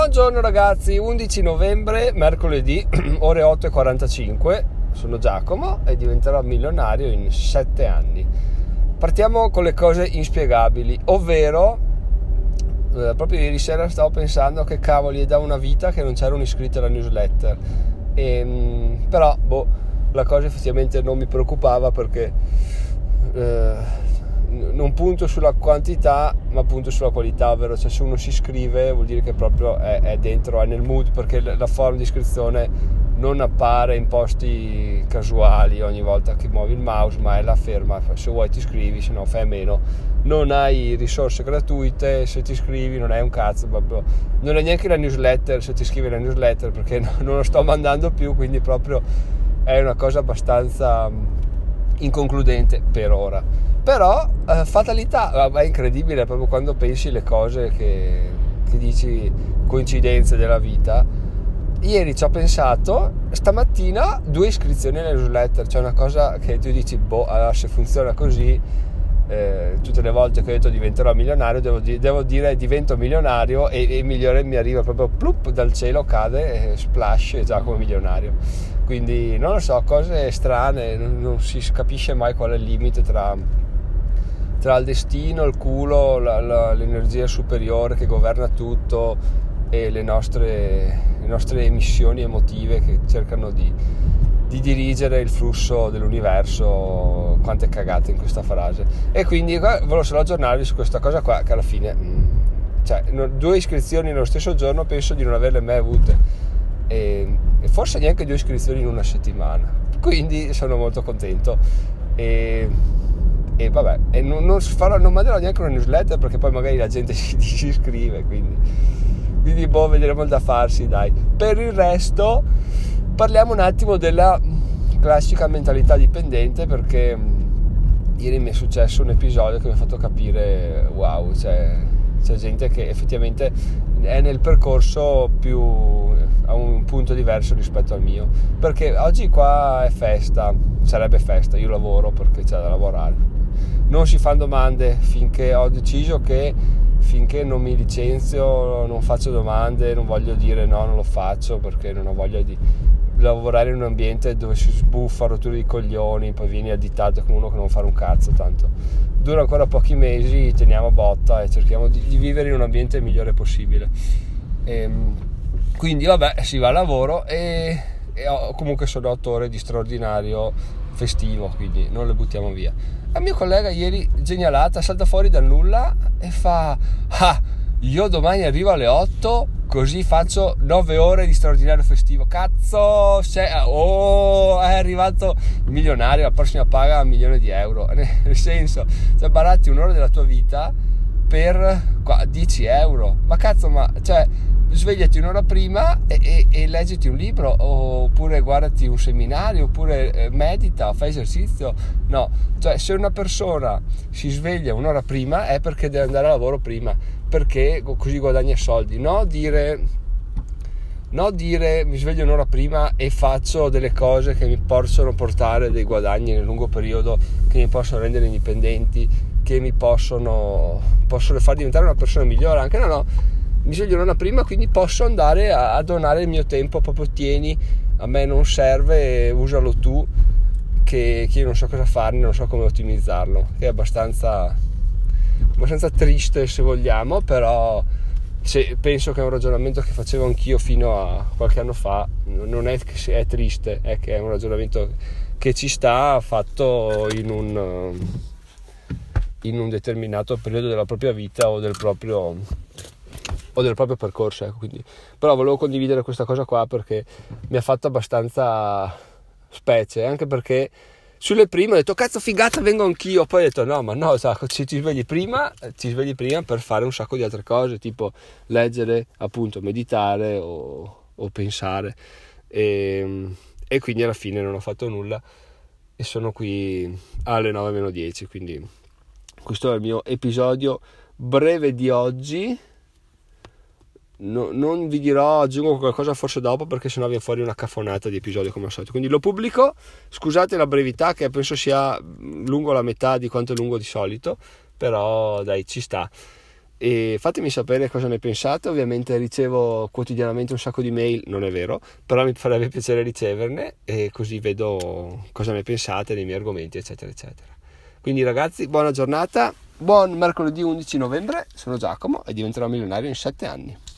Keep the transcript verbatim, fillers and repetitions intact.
Buongiorno ragazzi, undici novembre, mercoledì, ore otto e quarantacinque. Sono Giacomo e diventerò milionario in sette anni. Partiamo con le cose inspiegabili, ovvero eh, proprio ieri sera stavo pensando che cavoli, è da una vita che non c'era un iscritto alla newsletter. E, però boh, la cosa effettivamente non mi preoccupava perché eh, non punto sulla quantità ma punto sulla qualità, ovvero cioè se uno si iscrive vuol dire che proprio è, è dentro, è nel mood, perché la forma di iscrizione non appare in posti casuali ogni volta che muovi il mouse, ma è la ferma, se vuoi ti iscrivi, se no fai a meno, non hai risorse gratuite, se ti iscrivi non hai un cazzo, proprio non è neanche la newsletter se ti iscrivi alla newsletter, perché non lo sto mandando più, quindi proprio è una cosa abbastanza inconcludente per ora. Però eh, fatalità, è incredibile proprio quando pensi le cose che, che dici, coincidenze della vita. Ieri ci ho pensato, stamattina due iscrizioni alle newsletter, cioè una cosa che tu dici, boh, allora se funziona così, eh, tutte le volte che ho detto diventerò milionario, devo, di- devo dire divento milionario e, e il migliore mi arriva proprio plup dal cielo, cade e splash, è già come milionario. Quindi non lo so, cose strane, non, non si capisce mai qual è il limite tra... tra il destino, il culo, la, la, l'energia superiore che governa tutto e le nostre, le nostre emissioni emotive che cercano di, di dirigere il flusso dell'universo. Quante cagate in questa frase. E quindi volevo solo aggiornarvi su questa cosa qua, che alla fine cioè, due iscrizioni nello stesso giorno penso di non averle mai avute, e, e forse neanche due iscrizioni in una settimana, quindi sono molto contento. E e vabbè, e non, non, farò, non manderò neanche una newsletter perché poi magari la gente si, si iscrive, quindi, quindi boh, vedremo il da farsi, dai. Per il resto parliamo un attimo della classica mentalità dipendente, perché ieri mi è successo un episodio che mi ha fatto capire wow, cioè, c'è gente che effettivamente è nel percorso più a un punto diverso rispetto al mio, perché oggi qua è festa, sarebbe festa, io lavoro perché c'è da lavorare, non si fanno domande finché ho deciso che finché non mi licenzio non faccio domande, non voglio dire no, non lo faccio perché non ho voglia di lavorare in un ambiente dove si sbuffa, rotture di coglioni, poi vieni additato come uno che non fa un cazzo, tanto dura ancora pochi mesi, teniamo botta e cerchiamo di, di vivere in un ambiente il migliore possibile. E, quindi vabbè, si va al lavoro e, e ho, comunque sono otto ore di straordinario festivo, quindi non le buttiamo via. Il mio collega ieri, genialata, salta fuori dal nulla e fa ah, io domani arrivo alle otto così faccio nove ore di straordinario festivo. Cazzo, sei, oh, è arrivato il milionario, la prossima paga un milione di euro, nel senso, cioè baratti un'ora della tua vita per qua, dieci euro, ma cazzo, ma cioè svegliati un'ora prima e, e, e leggiti un libro, oppure guardati un seminario, oppure eh, medita, fai esercizio. No, cioè se una persona si sveglia un'ora prima è perché deve andare a lavoro prima, perché così guadagna soldi. No dire no dire mi sveglio un'ora prima e faccio delle cose che mi possono portare dei guadagni nel lungo periodo, che mi possono rendere indipendenti, che mi possono possono far diventare una persona migliore. Anche no no mi sveglio un'ora prima, quindi posso andare a, a donare il mio tempo, proprio tieni, a me non serve, usalo tu, che, che io non so cosa farne, non so come ottimizzarlo, che è abbastanza abbastanza triste se vogliamo, però se, penso che è un ragionamento che facevo anch'io fino a qualche anno fa, non è che è triste, è che è un ragionamento che ci sta fatto in un in un determinato periodo della propria vita o del proprio o del proprio percorso, ecco. Quindi, però volevo condividere questa cosa qua perché mi ha fatto abbastanza specie, anche perché sulle prime ho detto cazzo figata, vengo anch'io, poi ho detto no, ma no, se ci svegli prima ci svegli prima per fare un sacco di altre cose, tipo leggere, appunto meditare o, o pensare, e, e quindi alla fine non ho fatto nulla e sono qui alle nove meno dieci. Quindi questo è il mio episodio breve di oggi. No, non vi dirò, aggiungo qualcosa forse dopo, perché sennò viene fuori una caffonata di episodio come al solito, quindi lo pubblico. Scusate la brevità, che penso sia lungo la metà di quanto è lungo di solito, però dai, ci sta. e fatemi sapere cosa ne pensate. Ovviamente ricevo quotidianamente un sacco di mail, non è vero, però mi farebbe piacere riceverne e così vedo cosa ne pensate dei miei argomenti, eccetera eccetera. Quindi ragazzi, buona giornata, buon mercoledì undici novembre, sono Giacomo e diventerò milionario in sette anni.